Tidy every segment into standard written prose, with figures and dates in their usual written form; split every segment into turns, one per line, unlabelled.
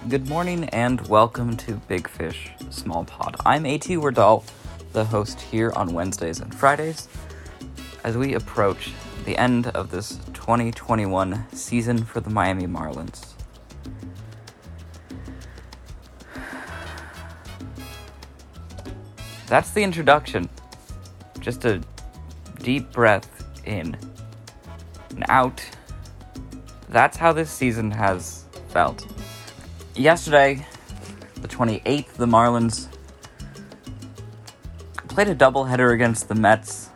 Good morning and welcome to Big Fish, Small Pod. I'm A.T. Wardell, the host here on Wednesdays and Fridays, as we approach the end of this 2021 season for the Miami Marlins. That's the introduction. Just a deep breath in and out. That's how this season has felt. Yesterday, the 28th, the Marlins played a doubleheader against the Mets.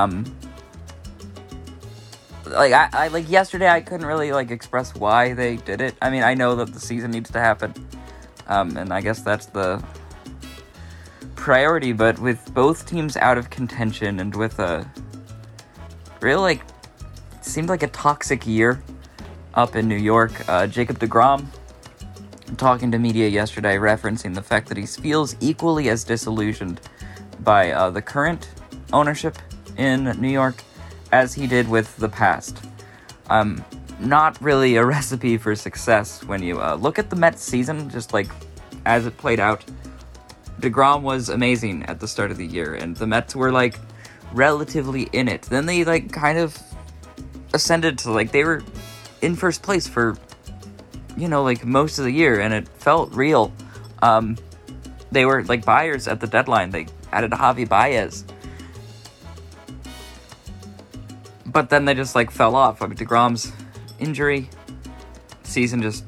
Yesterday I couldn't really express why they did it. I mean, I know that the season needs to happen, and I guess that's the priority. But with both teams out of contention and with a real seemed like a toxic year up in New York, Jacob deGrom talking to media yesterday, referencing the fact that he feels equally as disillusioned by the current ownership in New York as he did with the past. Not really a recipe for success when you look at the Mets season, just as it played out. deGrom was amazing at the start of the year, and the Mets were relatively in it. Then they kind of ascended to they were in first place for most of the year, and it felt real. They were buyers at the deadline. They added Javi Baez, but then they just fell off. I mean, deGrom's injury, season just,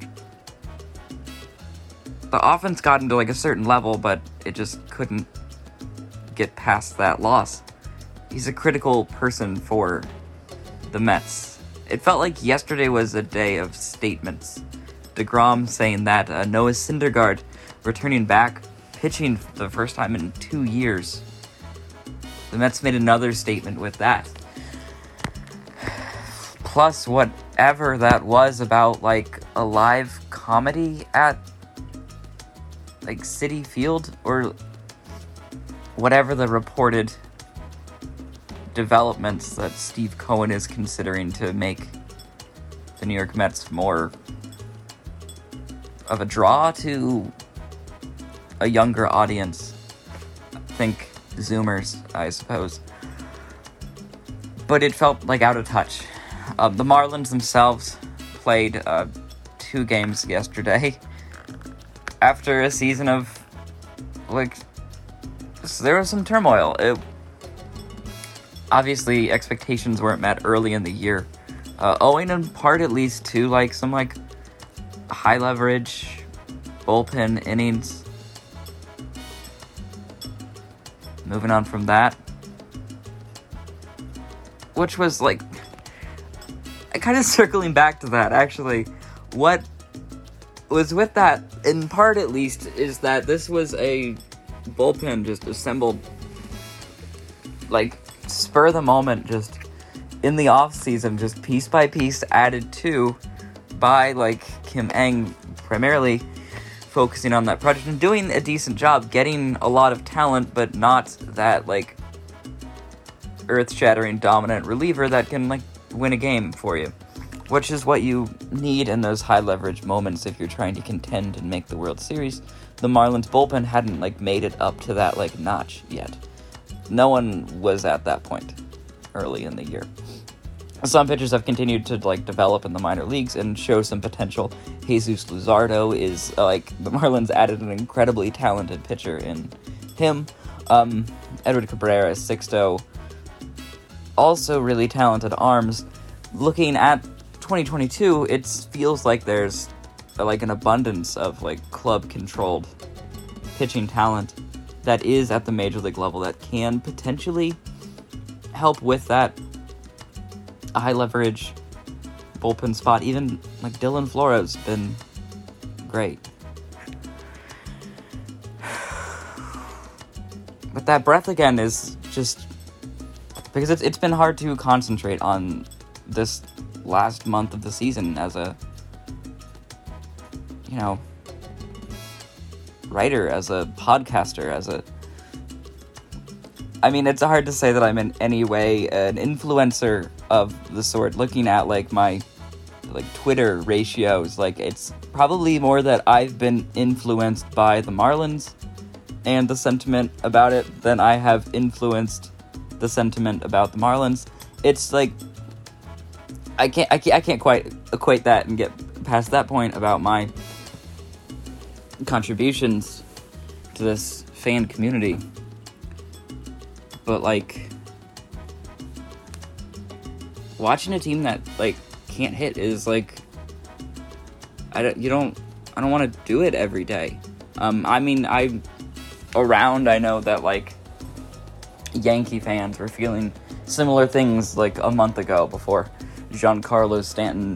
the offense got into a certain level, but it just couldn't get past that loss. He's a critical person for the Mets. It felt like yesterday was a day of statements. deGrom saying that Noah Syndergaard returning back, pitching for the first time in 2 years. The Mets made another statement with that. Plus, whatever that was about, a live comedy at, Citi Field, or whatever the reported developments that Steve Cohen is considering to make the New York Mets more of a draw to a younger audience. Think Zoomers, I suppose. But it felt out of touch. The Marlins themselves played 2 games yesterday after a season of there was some turmoil. Obviously expectations weren't met early in the year, owing in part at least to some high leverage bullpen innings. Moving on from that, which was kind of circling back to that, actually, what was with that, in part at least, is that this was a bullpen just assembled spur of the moment, just in the off season, just piece by piece added to by Kim Ng, primarily focusing on that project and doing a decent job, getting a lot of talent, but not that earth-shattering dominant reliever that can win a game for you, which is what you need in those high leverage moments if you're trying to contend and make the World Series. The Marlins bullpen hadn't made it up to that notch yet. No one was at that point early in the year. Some pitchers have continued to develop in the minor leagues and show some potential. Jesus Luzardo is the Marlins added an incredibly talented pitcher in him. Edward Cabrera, Sixto, also really talented arms. Looking at 2022, it feels like there's an abundance of club controlled pitching talent that is at the major league level that can potentially help with that high leverage bullpen spot. Even Dylan Floro's been great. But that breath again is just because it's been hard to concentrate on this last month of the season as a writer, as a podcaster, it's hard to say that I'm in any way an influencer of the sort, looking at my like Twitter ratios. Like, it's probably more that I've been influenced by the Marlins and the sentiment about it than I have influenced the sentiment about the Marlins. It's like I can't quite equate that and get past that point about my contributions to this fan community. But like, watching a team that like can't hit is like, I don't want to do it every day. I mean, I know that like Yankee fans were feeling similar things like a month ago before Giancarlo Stanton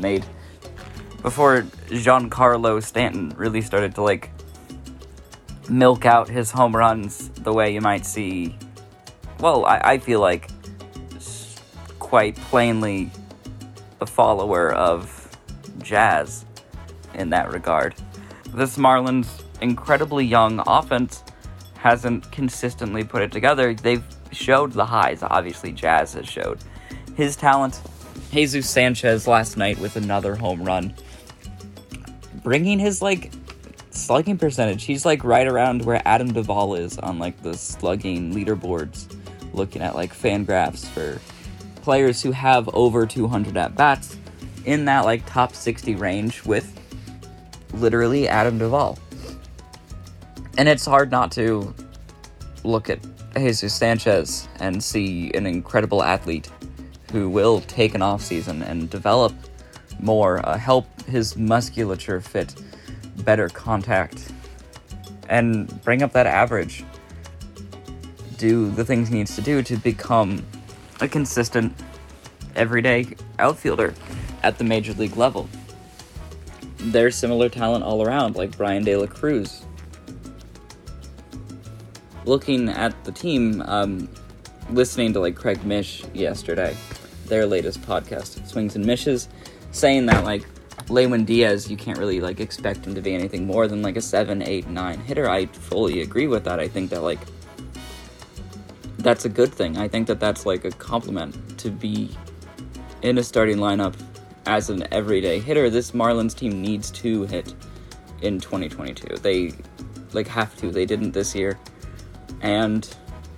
really started to like milk out his home runs the way you might see. Well, I feel like quite plainly a follower of Jazz in that regard. This Marlins incredibly young offense hasn't consistently put it together. They've showed the highs. Obviously, Jazz has showed his talent. Jesus Sanchez last night with another home run, bringing his like slugging percentage. He's like right around where Adam Duvall is on like the slugging leaderboards, looking at like fan graphs for players who have over 200 at bats, in that like top 60 range with literally Adam Duvall. And it's hard not to look at Jesus Sanchez and see an incredible athlete who will take an off season and develop more, help his musculature fit, better contact, and bring up that average. Do the things he needs to do to become a consistent, everyday outfielder at the major league level. There's similar talent all around, like Bryan De La Cruz. Looking at the team, listening to like Craig Mish yesterday, their latest podcast, Swings and Mishes, saying that like Lewin Diaz, you can't really like expect him to be anything more than like a 7, 8, 9 hitter. I fully agree with that. I think that like that's a good thing. I think that that's like a compliment to be in a starting lineup as an everyday hitter. This Marlins team needs to hit in 2022. They like have to. They didn't this year. And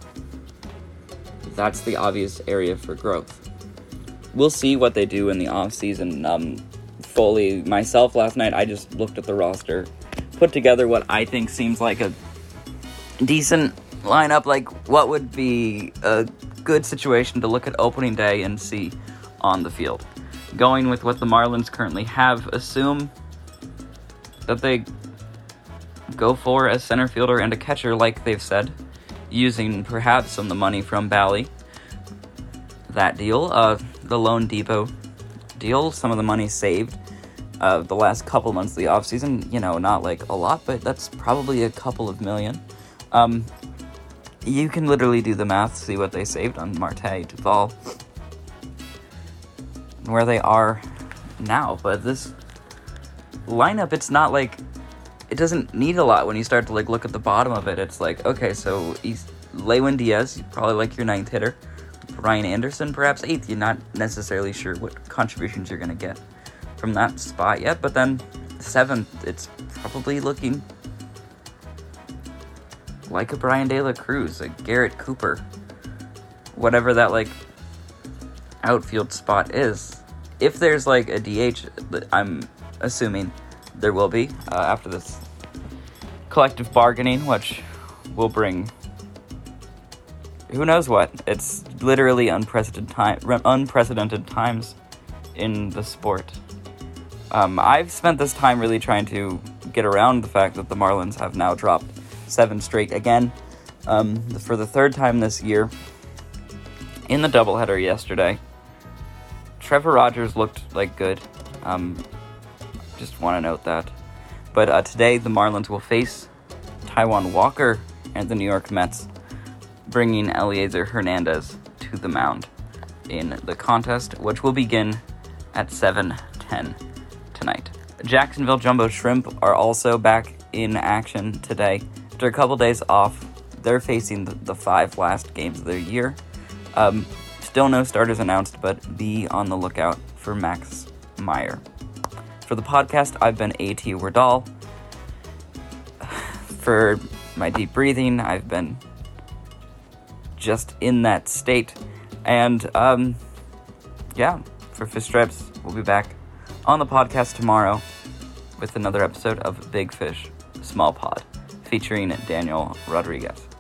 that's the obvious area for growth. We'll see what they do in the offseason. Fully myself last night, I just looked at the roster, put together what I think seems like a decent lineup, like what would be a good situation to look at opening day and see on the field. Going with what the Marlins currently have, assume that they go for a center fielder and a catcher like they've said, using perhaps some of the money from Bally. That deal, the Loan Depot deal, some of the money saved the last couple months of the offseason, not like a lot, but that's probably a couple of million. You can literally do the math, see what they saved on Marte, Duvall, and where they are now. But this lineup, it's not like, it doesn't need a lot when you start to like look at the bottom of it. It's like, okay, so Lewin Diaz, probably like your 9th hitter. Brian Anderson, perhaps 8th. You're not necessarily sure what contributions you're going to get from that spot yet. But then 7th, it's probably looking like a Bryan De La Cruz, a Garrett Cooper, whatever that like outfield spot is. If there's like a DH, I'm assuming there will be after this collective bargaining, which will bring who knows what. It's literally unprecedented times in the sport. I've spent this time really trying to get around the fact that the Marlins have now dropped 7 straight again for the 3rd time this year. In the doubleheader yesterday, Trevor Rogers looked like good. Just want to note that. But today, the Marlins will face Taijuan Walker and the New York Mets, bringing Eliezer Hernandez to the mound in the contest, which will begin at 7:10 tonight. Jacksonville Jumbo Shrimp are also back in action today. After a couple days off, they're facing the 5 last games of their year. Still no starters announced, but be on the lookout for Max Meyer. For the podcast, I've been A.T. Werdal. For my deep breathing, I've been just in that state. And, for Fish Stripes, we'll be back on the podcast tomorrow with another episode of Big Fish, Small Pod, featuring Daniel Rodriguez.